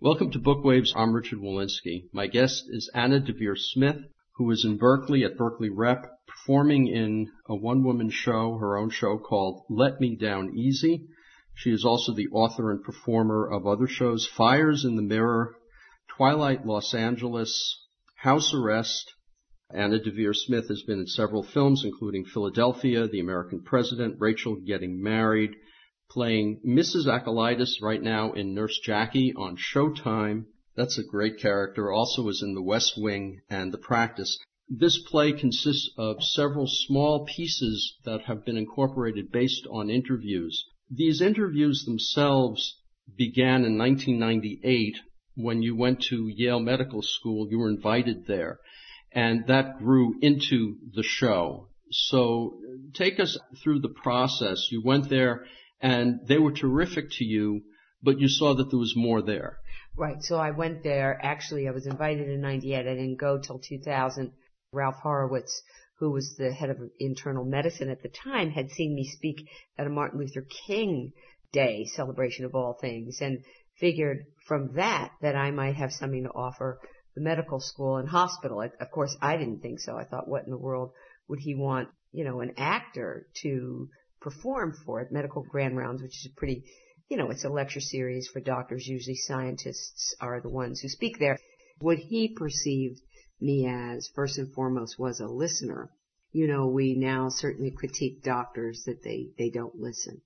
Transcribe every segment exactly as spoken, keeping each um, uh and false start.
Welcome to Bookwaves. I'm Richard Walensky. My guest is Anna Deavere Smith, who is in Berkeley at Berkeley Rep, performing in a one-woman show, her own show called Let Me Down Easy. She is also the author and performer of other shows, Fires in the Mirror, Twilight Los Angeles, House Arrest. Anna Deavere Smith has been in several films, including Philadelphia, The American President, Rachel Getting Married, playing Missus Acolytus right now in Nurse Jackie on Showtime. That's a great character. Also is in The West Wing and The Practice. This play consists of several small pieces that have been incorporated based on interviews. These interviews themselves began in nineteen ninety-eight when you went to Yale Medical School. You were invited there, and that grew into the show. So take us through the process. You went there, and they were terrific to you, but you saw that there was more there. Right. So I went there. Actually, I was invited in ninety-eight. I didn't go till two thousand. Ralph Horowitz, who was the head of internal medicine at the time, had seen me speak at a Martin Luther King Day celebration of all things, and figured from that that I might have something to offer the medical school and hospital. Of course, I didn't think so. I thought, what in the world would he want, you know, an actor to perform for at Medical Grand Rounds, which is a pretty, you know, it's a lecture series for doctors. Usually scientists are the ones who speak there. What he perceived me as, first and foremost, was a listener. You know, we now certainly critique doctors that they, they don't listen.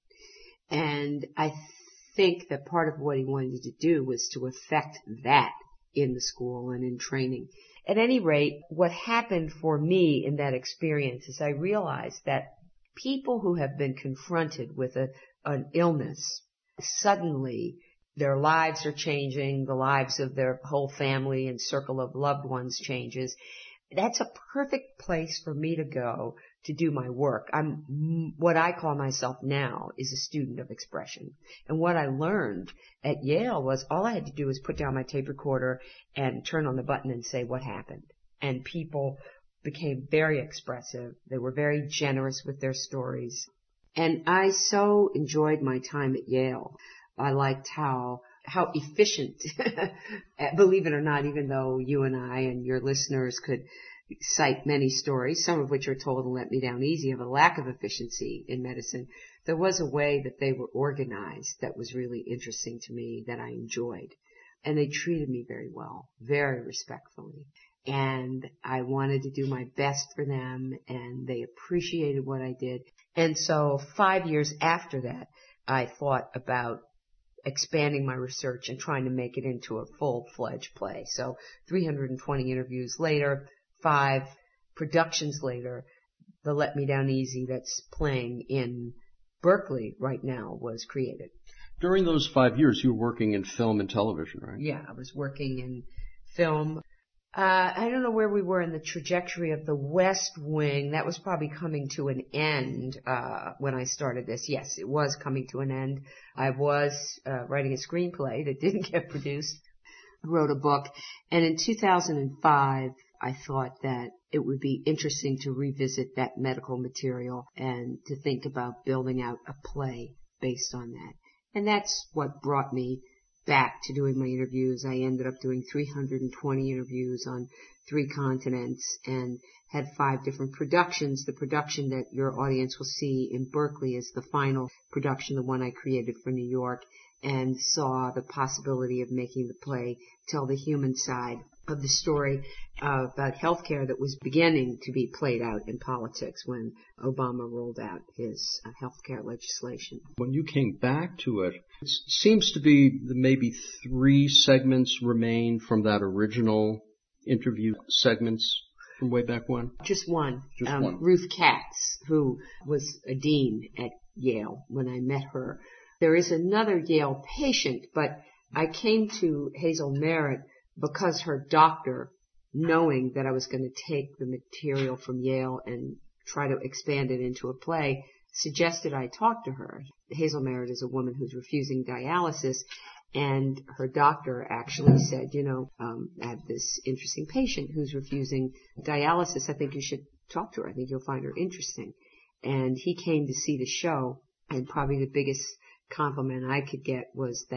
And I think that part of what he wanted to do was to affect that in the school and in training. At any rate, what happened for me in that experience is I realized that people who have been confronted with a, an illness, suddenly their lives are changing, the lives of their whole family and circle of loved ones changes. That's a perfect place for me to go to do my work. I'm, what I call myself now is a student of expression. And what I learned at Yale was all I had to do was put down my tape recorder and turn on the button and say what happened. And people became very expressive. They were very generous with their stories. And I so enjoyed my time at Yale. I liked how how efficient, believe it or not, even though you and I and your listeners could cite many stories, some of which are told and Let Me Down Easy, of a lack of efficiency in medicine, there was a way that they were organized that was really interesting to me, that I enjoyed. And they treated me very well, very respectfully. And I wanted to do my best for them, and they appreciated what I did. And so five years after that, I thought about expanding my research and trying to make it into a full-fledged play. So three hundred twenty interviews later, five productions later, the Let Me Down Easy that's playing in Berkeley right now was created. During those five years, you were working in film and television, right? Yeah, I was working in film. Uh, I don't know where we were in the trajectory of The West Wing. That was probably coming to an end uh when I started this. Yes, it was coming to an end. I was uh, writing a screenplay that didn't get produced. I wrote a book. And in two thousand five, I thought that it would be interesting to revisit that medical material and to think about building out a play based on that. And that's what brought me back to doing my interviews. I ended up doing three hundred twenty interviews on three continents and had five different productions. The production that your audience will see in Berkeley is the final production, the one I created for New York, and saw the possibility of making the play tell the human side of the story uh, about healthcare that was beginning to be played out in politics when Obama rolled out his uh, healthcare legislation. When you came back to it, it seems to be that maybe three segments remain from that original interview segments from way back when? Just one. Just um, one. Ruth Katz, who was a dean at Yale when I met her. There is another Yale patient, but I came to Hazel Merritt because her doctor, knowing that I was going to take the material from Yale and try to expand it into a play, suggested I talk to her. Hazel Merritt is a woman who's refusing dialysis, and her doctor actually said, you know, um, I have this interesting patient who's refusing dialysis. I think you should talk to her. I think you'll find her interesting. And he came to see the show, and probably the biggest compliment I could get was that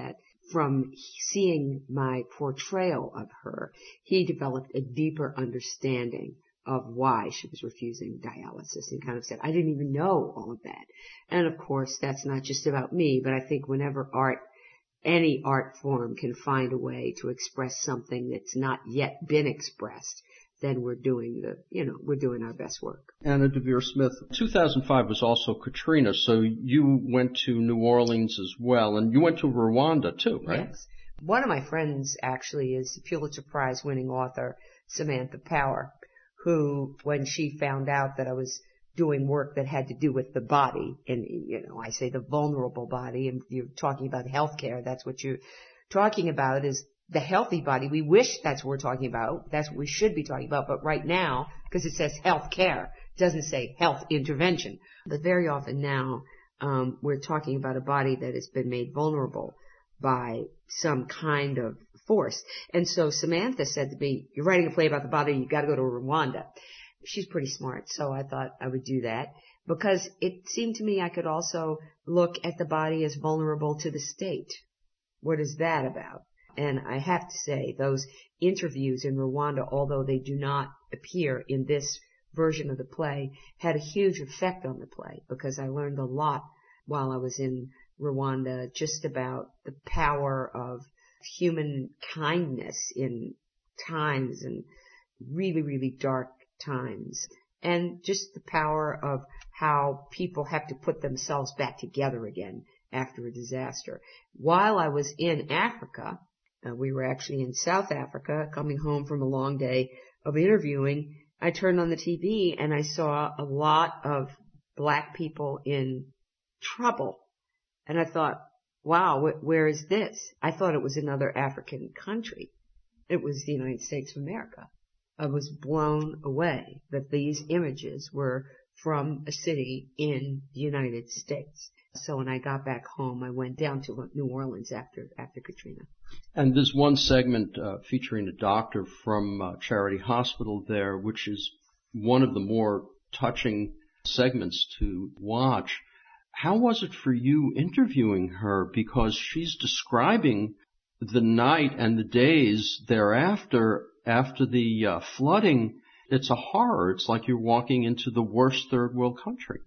from seeing my portrayal of her, he developed a deeper understanding of why she was refusing dialysis and kind of said, I didn't even know all of that. And of course, that's not just about me, but I think whenever art, any art form can find a way to express something that's not yet been expressed, then we're doing the, you know, we're doing our best work. Anna Deavere Smith, two thousand five was also Katrina, so you went to New Orleans as well, and you went to Rwanda too, right? Yes. One of my friends actually is Pulitzer Prize winning author Samantha Power, who, when she found out that I was doing work that had to do with the body, and, you know, I say the vulnerable body, and you're talking about healthcare, that's what you're talking about, is the healthy body. We wish that's what we're talking about. That's what we should be talking about. But right now, because it says health care, it doesn't say health intervention. But very often now, um, we're talking about a body that has been made vulnerable by some kind of force. And so Samantha said to me, you're writing a play about the body, you've got to go to Rwanda. She's pretty smart, so I thought I would do that because it seemed to me I could also look at the body as vulnerable to the state. What is that about? And I have to say, those interviews in Rwanda, although they do not appear in this version of the play, had a huge effect on the play because I learned a lot while I was in Rwanda just about the power of human kindness in times and really, really dark times, and just the power of how people have to put themselves back together again after a disaster. While I was in Africa, uh, we were actually in South Africa, coming home from a long day of interviewing, I turned on the T V and I saw a lot of black people in trouble. And I thought, wow, wh- where is this? I thought it was another African country. It was the United States of America. I was blown away that these images were from a city in the United States. So when I got back home, I went down to New Orleans after after Katrina. And there's one segment uh, featuring a doctor from uh, Charity Hospital there, which is one of the more touching segments to watch. How was it for you interviewing her? Because she's describing the night and the days thereafter, after the uh, flooding. It's a horror. It's like you're walking into the worst third world country.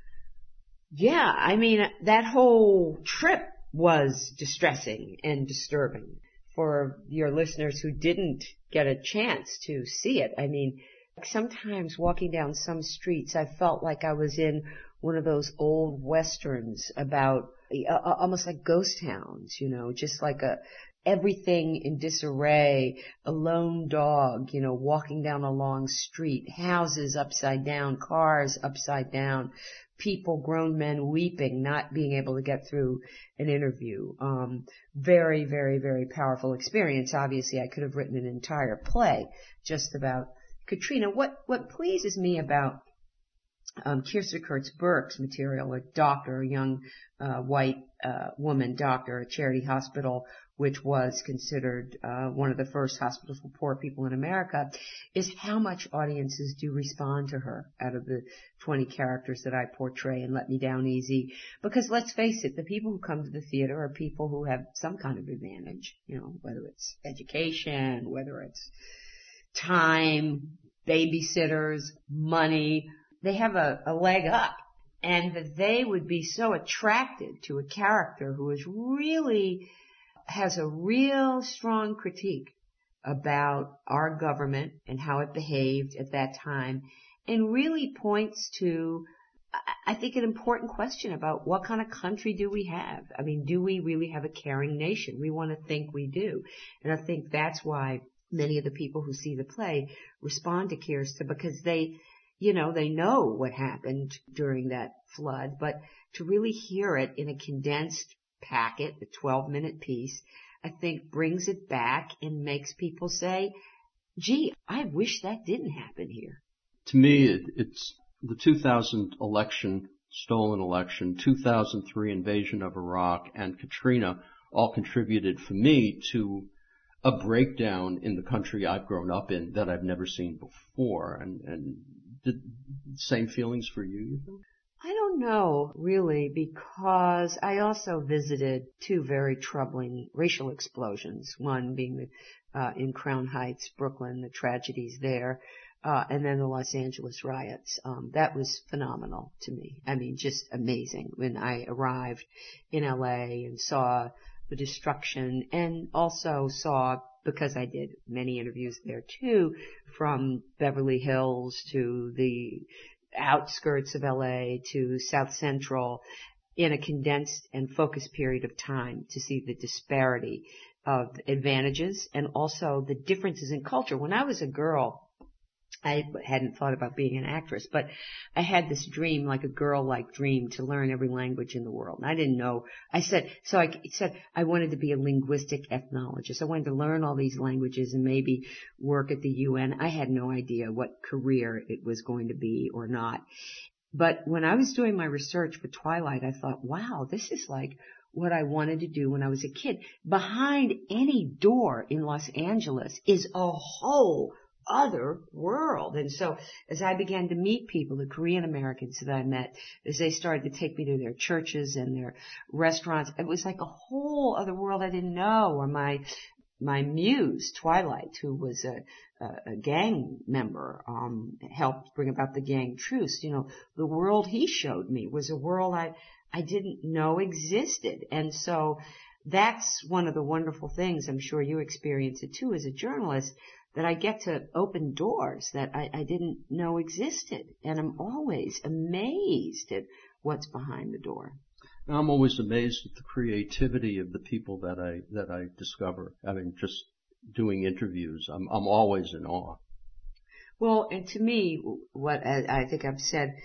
Yeah, I mean, that whole trip was distressing and disturbing for your listeners who didn't get a chance to see it. I mean, sometimes walking down some streets, I felt like I was in one of those old westerns about uh, almost like ghost towns, you know, just like a everything in disarray, a lone dog, you know, walking down a long street, houses upside down, cars upside down, people, grown men weeping, not being able to get through an interview. Um, very, very, very powerful experience. Obviously, I could have written an entire play just about Katrina. What, what pleases me about um, Kirsta Kurtz Burke's material, a doctor, a young uh, white uh, woman doctor at Charity Hospital, which was considered uh, one of the first hospitals for poor people in America, is how much audiences do respond to her out of the twenty characters that I portray in Let Me Down Easy. Because let's face it, the people who come to the theater are people who have some kind of advantage, you know, whether it's education, whether it's time, babysitters, money. They have a, a leg up, and that they would be so attracted to a character who is really has a real strong critique about our government and how it behaved at that time, and really points to, I think, an important question about what kind of country do we have? I mean, do we really have a caring nation? We want to think we do. And I think that's why many of the people who see the play respond to Kirsta, because they, you know, they know what happened during that flood, but to really hear it in a condensed packet, a twelve minute piece, I think brings it back and makes people say, gee, I wish that didn't happen here. To me, it, it's the two thousand election, stolen election, two thousand three invasion of Iraq, and Katrina all contributed for me to a breakdown in the country I've grown up in that I've never seen before. And, and did same feelings for you, you think? I don't know, really, because I also visited two very troubling racial explosions, one being the, uh, in Crown Heights, Brooklyn, the tragedies there, uh, and then the Los Angeles riots. Um, that was phenomenal to me. I mean, just amazing when I arrived in L A and saw the destruction and also saw, because I did many interviews there too, from Beverly Hills to the outskirts of L A to South Central in a condensed and focused period of time to see the disparity of advantages and also the differences in culture. When I was a girl, I hadn't thought about being an actress, but I had this dream, like a girl-like dream, to learn every language in the world. And I didn't know. I said, so I said I wanted to be a linguistic ethnologist. I wanted to learn all these languages and maybe work at the U N. I had no idea what career it was going to be or not. But when I was doing my research for Twilight, I thought, wow, this is like what I wanted to do when I was a kid. Behind any door in Los Angeles is a whole other world. And so as I began to meet people, the Korean Americans that I met, as they started to take me to their churches and their restaurants, it was like a whole other world I didn't know. Or my my muse, Twilight, who was a, a, a gang member, um, helped bring about the gang truce. You know, the world he showed me was a world I I didn't know existed. And so that's one of the wonderful things, I'm sure you experience it too as a journalist, that I get to open doors that I, I didn't know existed. And I'm always amazed at what's behind the door. I'm always amazed at the creativity of the people that I, that I discover. I mean, just doing interviews, I'm, I'm always in awe. Well, and to me, what I, I think I've said,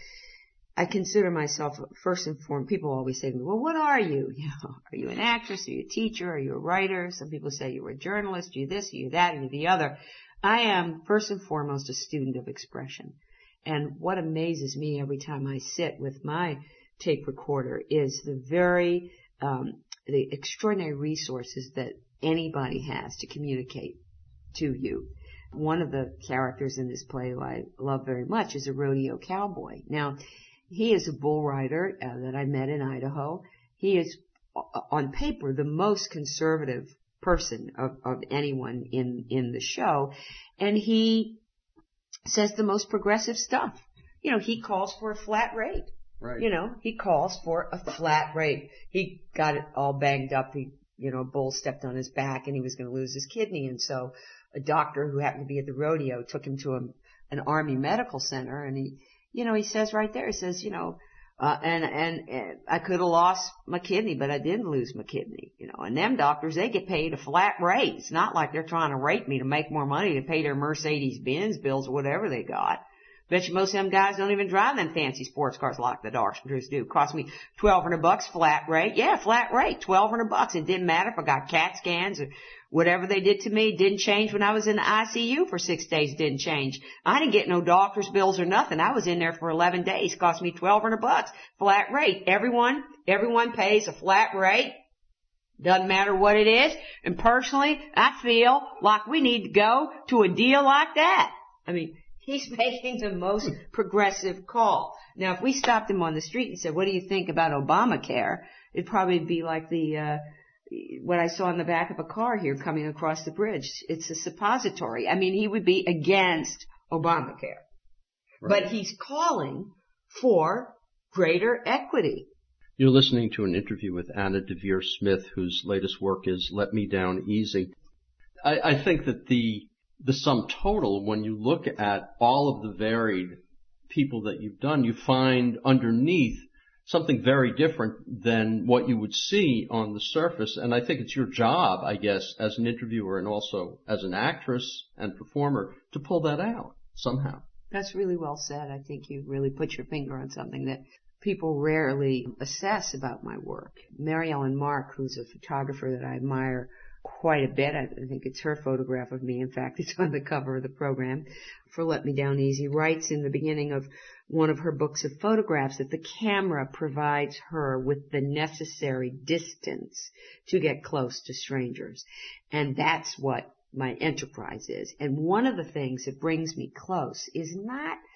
I consider myself first and foremost. People always say to me, well, what are you? You know, are you an actress? Are you a teacher? Are you a writer? Some people say you're a journalist. Are you this? Are you that? Are you the other? I am first and foremost a student of expression. And what amazes me every time I sit with my tape recorder is the very, um, the extraordinary resources that anybody has to communicate to you. One of the characters in this play who I love very much is a rodeo cowboy. Now, he is a bull rider uh, that I met in Idaho. He is, uh, on paper, the most conservative person of, of anyone in, in the show. And he says the most progressive stuff. You know, he calls for a flat rate. Right. You know, he calls for a flat rate. He got it all banged up. He, you know, a bull stepped on his back and he was going to lose his kidney. And so a doctor who happened to be at the rodeo took him to a, an army medical center, and he, you know, he says right there, he says, you know, uh, and, and, and I could have lost my kidney, but I didn't lose my kidney, you know, and them doctors, they get paid a flat rate. It's not like they're trying to rate me to make more money to pay their Mercedes-Benz bills or whatever they got. Bet you most of them guys don't even drive them fancy sports cars like the doctors do. Cost me twelve hundred bucks flat rate. Yeah, flat rate, twelve hundred bucks. It didn't matter if I got CAT scans or whatever they did to me. It didn't change when I was in the I C U for six days. It didn't change. I didn't get no doctor's bills or nothing. I was in there for eleven days. Cost me twelve hundred bucks flat rate. Everyone, everyone pays a flat rate. Doesn't matter what it is. And personally, I feel like we need to go to a deal like that. I mean, he's making the most progressive call. Now, if we stopped him on the street and said, what do you think about Obamacare? It'd probably be like the, uh, what I saw in the back of a car here coming across the bridge. It's a suppository. I mean, he would be against Obamacare. Right. But he's calling for greater equity. You're listening to an interview with Anna Deavere Smith, whose latest work is Let Me Down Easy. I, I think that the The sum total, when you look at all of the varied people that you've done, you find underneath something very different than what you would see on the surface. And I think it's your job, I guess, as an interviewer and also as an actress and performer to pull that out somehow. That's really well said. I think you really put your finger on something that people rarely assess about my work. Mary Ellen Mark, who's a photographer that I admire quite a bit. I think it's her photograph of me. In fact, it's on the cover of the program for Let Me Down Easy. Writes in the beginning of one of her books of photographs that the camera provides her with the necessary distance to get close to strangers. And that's what my enterprise is. And one of the things that brings me close is not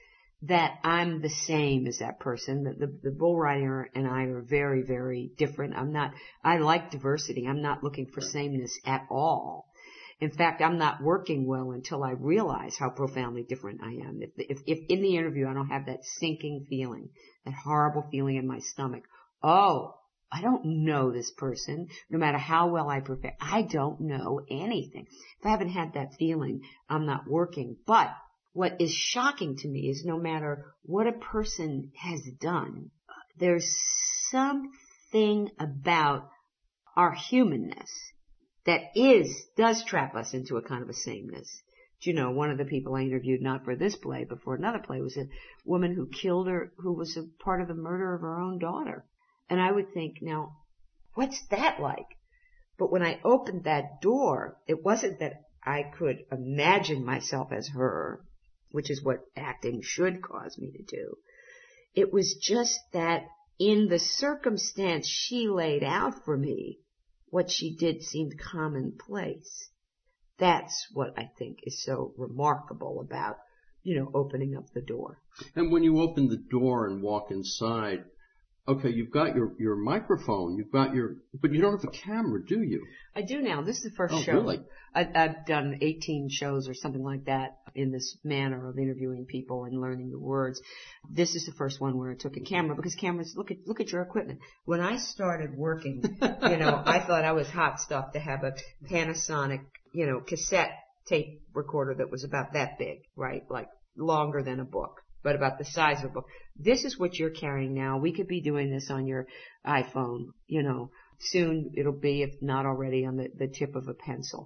that I'm the same as that person. The, the, the bull rider and I are very, very different. I'm not, I like diversity. I'm not looking for sameness at all. In fact, I'm not working well until I realize how profoundly different I am. If, if, if in the interview I don't have that sinking feeling, that horrible feeling in my stomach, oh, I don't know this person, no matter how well I prepare. I don't know anything. If I haven't had that feeling, I'm not working. But what is shocking to me is no matter what a person has done, there's something about our humanness that is, does trap us into a kind of a sameness. Do you know, one of the people I interviewed, not for this play, but for another play, was a woman who killed her, who was a part of the murder of her own daughter. And I would think, now, what's that like? But when I opened that door, it wasn't that I could imagine myself as her, which is what acting should cause me to do. It was just that in the circumstance she laid out for me, what she did seemed commonplace. That's what I think is so remarkable about, you know, opening up the door. And when you open the door and walk inside, okay, you've got your, your microphone, you've got your, but you don't have a camera, do you? I do now. This is the first oh, show. Really? I, I've done eighteen shows or something like that in this manner of interviewing people and learning the words. This is the first one where I took a camera because cameras, look at, look at your equipment. When I started working, you know, I thought I was hot stuff to have a Panasonic, you know, cassette tape recorder that was about that big, right? Like longer than a book, but about the size of a book. This is what you're carrying now. We could be doing this on your iPhone, you know. Soon it'll be, if not already, on the, the tip of a pencil.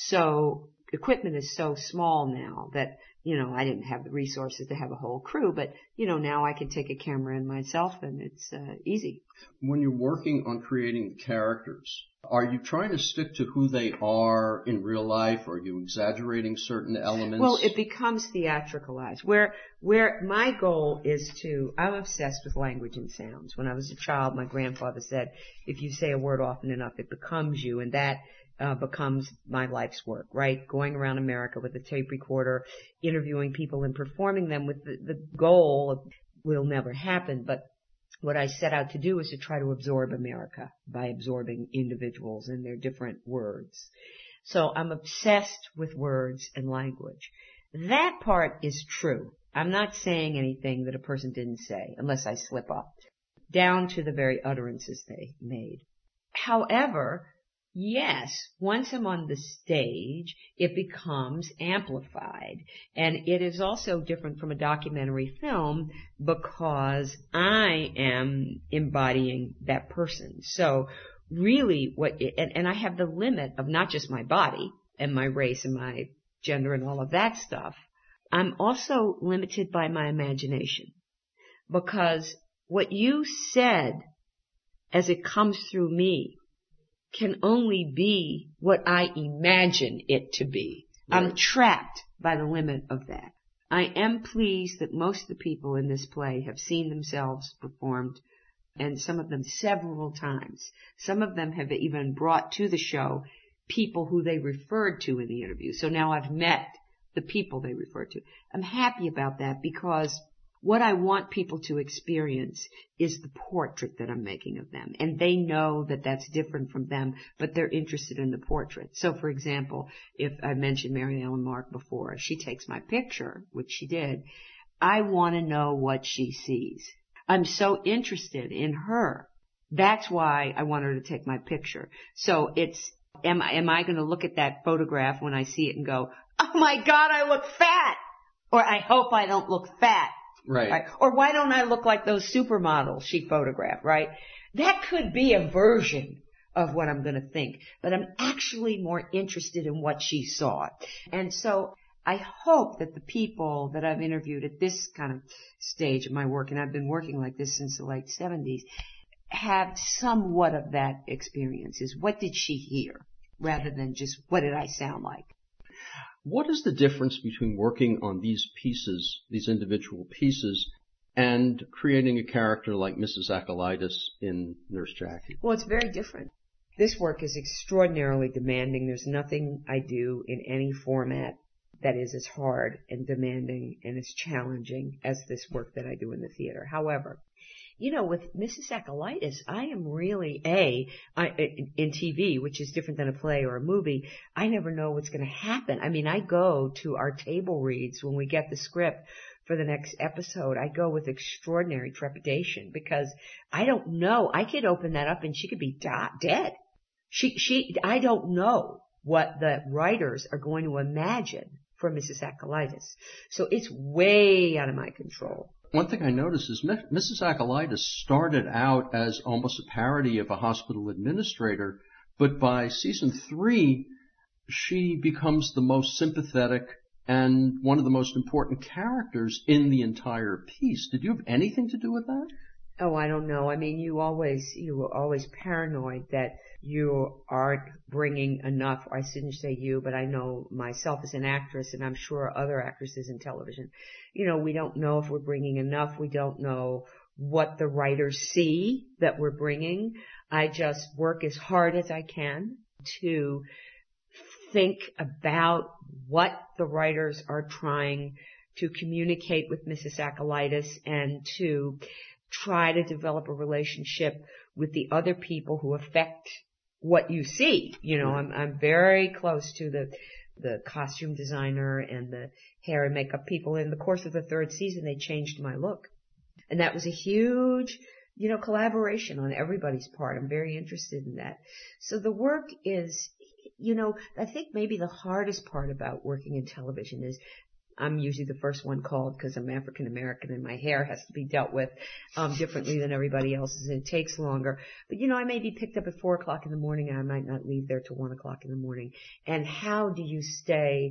So equipment is so small now that, you know, I didn't have the resources to have a whole crew, but, you know, now I can take a camera in myself and it's uh, easy. When you're working on creating the characters, are you trying to stick to who they are in real life, or are you exaggerating certain elements? Well, it becomes theatricalized. Where, where my goal is to, I'm obsessed with language and sounds. When I was a child, my grandfather said, if you say a word often enough, it becomes you, and that uh, becomes my life's work, right? Going around America with a tape recorder, interviewing people and performing them with the, the goal of, will never happen, but what I set out to do is to try to absorb America by absorbing individuals and their different words. So I'm obsessed with words and language. That part is true. I'm not saying anything that a person didn't say, unless I slip up, down to the very utterances they made. However, yes, once I'm on the stage, it becomes amplified. And it is also different from a documentary film because I am embodying that person. So really what, it, and, and I have the limit of not just my body and my race and my gender and all of that stuff. I'm also limited by my imagination because what you said as it comes through me can only be what I imagine it to be. Right. I'm trapped by the limit of that. I am pleased that most of the people in this play have seen themselves performed, and some of them several times. Some of them have even brought to the show people who they referred to in the interview. So now I've met the people they referred to. I'm happy about that because what I want people to experience is the portrait that I'm making of them. And they know that that's different from them, but they're interested in the portrait. So, for example, if I mentioned Mary Ellen Mark before, she takes my picture, which she did. I want to know what she sees. I'm so interested in her. That's why I want her to take my picture. So it's, am I, am I going to look at that photograph when I see it and go, oh my God, I look fat? Or I hope I don't look fat. Right. right. Or why don't I look like those supermodels she photographed, right? That could be a version of what I'm going to think, but I'm actually more interested in what she saw. And so I hope that the people that I've interviewed at this kind of stage of my work, and I've been working like this since the late seventies, have somewhat of that experience. Is what did she hear rather than just what did I sound like? What is the difference between working on these pieces, these individual pieces, and creating a character like Missus Akalaitis in Nurse Jackie? Well, it's very different. This work is extraordinarily demanding. There's nothing I do in any format that is as hard and demanding and as challenging as this work that I do in the theater. However, you know, with Missus Acolytus, I am really, A, I, in T V, which is different than a play or a movie, I never know what's going to happen. I mean, I go to our table reads when we get the script for the next episode. I go with extraordinary trepidation because I don't know. I could open that up and she could be da- dead. She, she, I don't know what the writers are going to imagine for Missus Acolytus. So it's way out of my control. One thing I noticed is Missus Acolytus started out as almost a parody of a hospital administrator, but by season three, she becomes the most sympathetic and one of the most important characters in the entire piece. Did you have anything to do with that? Oh, I don't know. I mean, you always, you were always paranoid that you aren't bringing enough. I shouldn't say you, but I know myself as an actress, and I'm sure other actresses in television. You know, we don't know if we're bringing enough. We don't know what the writers see that we're bringing. I just work as hard as I can to think about what the writers are trying to communicate with Missus Acolytus and to try to develop a relationship with the other people who affect what you see. You know, I'm, I'm very close to the, the costume designer and the hair and makeup people. In the course of the third season, they changed my look. And that was a huge, you know, collaboration on everybody's part. I'm very interested in that. So the work is, you know, I think maybe the hardest part about working in television is I'm usually the first one called because I'm African American and my hair has to be dealt with um, differently than everybody else's, and it takes longer. But, you know, I may be picked up at four o'clock in the morning and I might not leave there till one o'clock in the morning. And how do you stay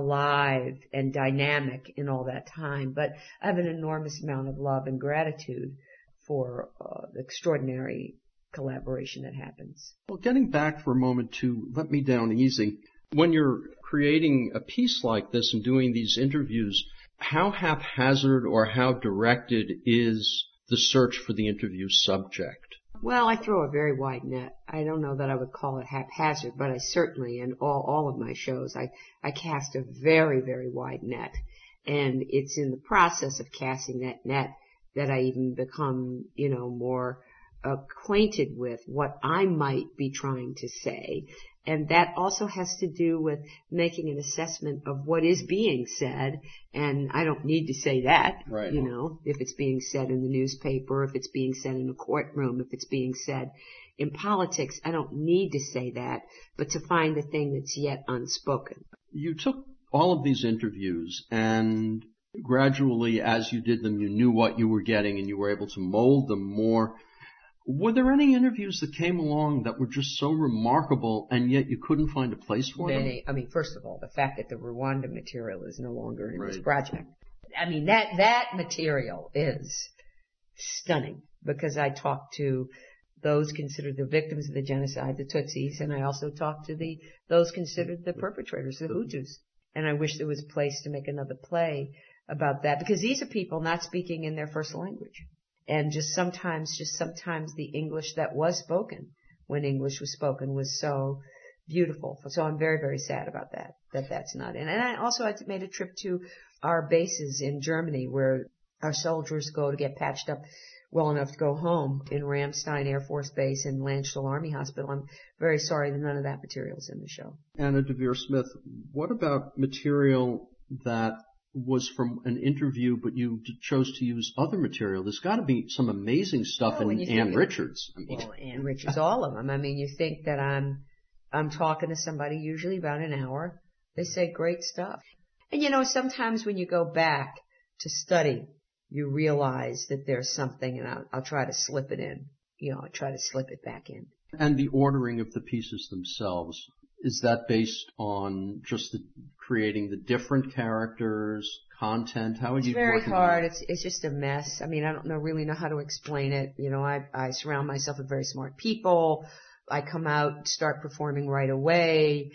alive and dynamic in all that time? But I have an enormous amount of love and gratitude for uh, the extraordinary collaboration that happens. Well, getting back for a moment to Let Me Down Easy, when you're creating a piece like this and doing these interviews, how haphazard or how directed is the search for the interview subject? Well, I throw a very wide net. I don't know that I would call it haphazard, but I certainly, in all, all of my shows, I, I cast a very, very wide net. And it's in the process of casting that net that I even become, you know, more acquainted with what I might be trying to say. And that also has to do with making an assessment of what is being said. And I don't need to say that, right. You know, if it's being said in the newspaper, if it's being said in a courtroom, if it's being said in politics, I don't need to say that, but to find the thing that's yet unspoken. You took all of these interviews and gradually as you did them, you knew what you were getting and you were able to mold them more. Were there any interviews that came along that were just so remarkable and yet you couldn't find a place for Many, them? I mean, first of all, the fact that the Rwanda material is no longer in right. this project. I mean, that, that material is stunning because I talked to those considered the victims of the genocide, the Tutsis, and I also talked to the, those considered the perpetrators, the Hutus. And I wish there was a place to make another play about that because these are people not speaking in their first language. And just sometimes, just sometimes the English that was spoken when English was spoken was so beautiful. So I'm very, very sad about that, that that's not in. And I also I made a trip to our bases in Germany where our soldiers go to get patched up well enough to go home in Ramstein Air Force Base and Landstuhl Army Hospital. I'm very sorry that none of that material's in the show. Anna Deavere Smith, what about material that was from an interview, but you chose to use other material? There's got to be some amazing stuff oh, in Ann Richards. I mean, well, Ann Richards, all of them. I mean, you think that I'm, I'm talking to somebody usually about an hour. They say great stuff. And you know, sometimes when you go back to study, you realize that there's something, and I'll, I'll try to slip it in. You know, I try to slip it back in. And the ordering of the pieces themselves, is that based on just the, creating the different characters, content? How would you? It's very hard. It's it's just a mess. I mean, I don't know really know how to explain it. You know, I I surround myself with very smart people. I come out, start performing right away.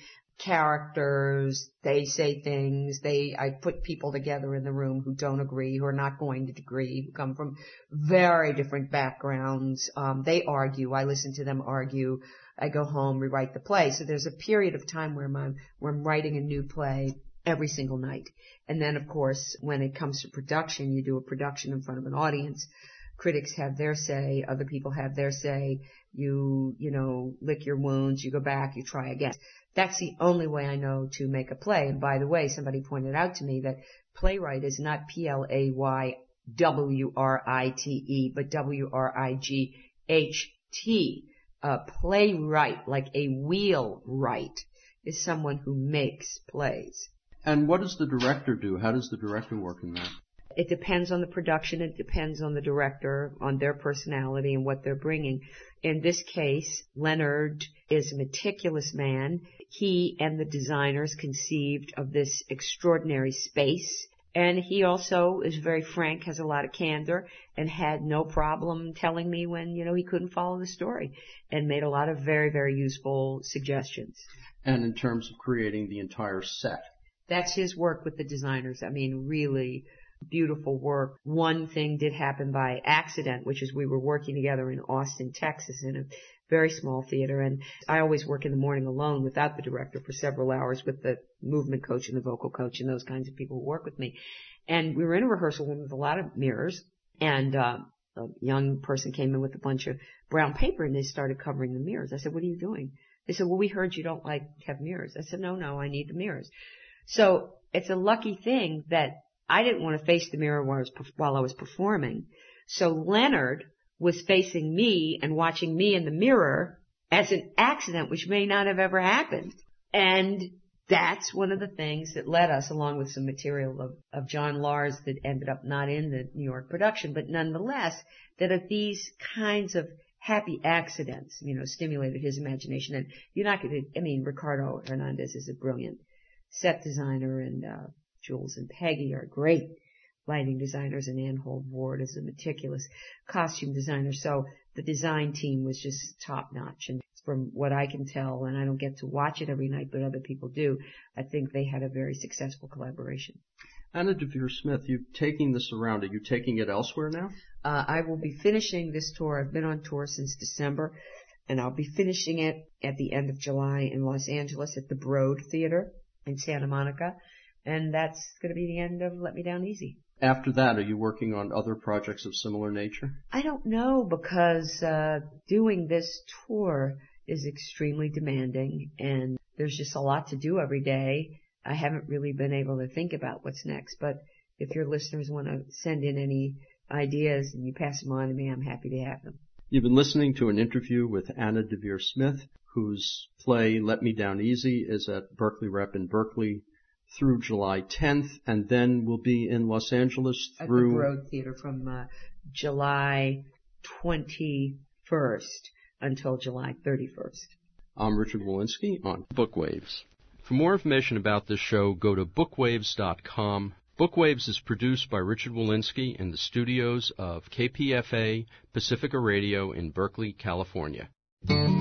Characters, they say things. They I put people together in the room who don't agree, who are not going to agree, who come from very different backgrounds. Um, they argue. I listen to them argue. I go home, rewrite the play. So there's a period of time where I'm, where I'm writing a new play every single night. And then, of course, when it comes to production, you do a production in front of an audience. Critics have their say. Other people have their say. You, you know, lick your wounds. You go back. You try again. That's the only way I know to make a play. And by the way, somebody pointed out to me that playwright is not P L A Y W R I T E, but W R I G H T. A playwright, like a wheelwright, is someone who makes plays. And what does the director do? How does the director work in that? It depends on the production. It depends on the director, on their personality and what they're bringing. In this case, Leonard is a meticulous man. He and the designers conceived of this extraordinary space. And he also is very frank, has a lot of candor, and had no problem telling me when, you know, he couldn't follow the story, and made a lot of very, very useful suggestions. And in terms of creating the entire set? That's his work with the designers. I mean, really beautiful work. One thing did happen by accident, which is we were working together in Austin, Texas, in a very small theater, and I always work in the morning alone without the director for several hours with the movement coach and the vocal coach and those kinds of people who work with me. And we were in a rehearsal room with a lot of mirrors, and uh, a young person came in with a bunch of brown paper, and they started covering the mirrors. I said, "What are you doing?" They said, "Well, we heard you don't like to have mirrors." I said, "No, no, I need the mirrors." So it's a lucky thing that I didn't want to face the mirror while I was, while I was performing. So Leonard was facing me and watching me in the mirror as an accident, which may not have ever happened. And that's one of the things that led us, along with some material of, of John Lars that ended up not in the New York production, but nonetheless, that of these kinds of happy accidents, you know, stimulated his imagination. And you're not going to, I mean, Ricardo Hernandez is a brilliant set designer, and uh, Jules and Peggy are great lighting designers, and Ann Hold Ward is a meticulous costume designer. So the design team was just top notch. And from what I can tell, and I don't get to watch it every night, but other people do, I think they had a very successful collaboration. Anna Deavere Smith, you're taking this around. Are you taking it elsewhere now? Uh, I will be finishing this tour. I've been on tour since December, and I'll be finishing it at the end of July in Los Angeles at the Broad Theater in Santa Monica. And that's going to be the end of Let Me Down Easy. After that, are you working on other projects of similar nature? I don't know, because uh doing this tour is extremely demanding, and there's just a lot to do every day. I haven't really been able to think about what's next, but if your listeners want to send in any ideas and you pass them on to me, I'm happy to have them. You've been listening to an interview with Anna Deavere Smith, whose play Let Me Down Easy is at Berkeley Rep in Berkeley through July tenth, and then we'll be in Los Angeles through... At the Broad Theater from uh, July twenty-first until July thirty-first. I'm Richard Wolinsky on Bookwaves. For more information about this show, go to bookwaves dot com. Bookwaves is produced by Richard Wolinsky in the studios of K P F A Pacifica Radio in Berkeley, California.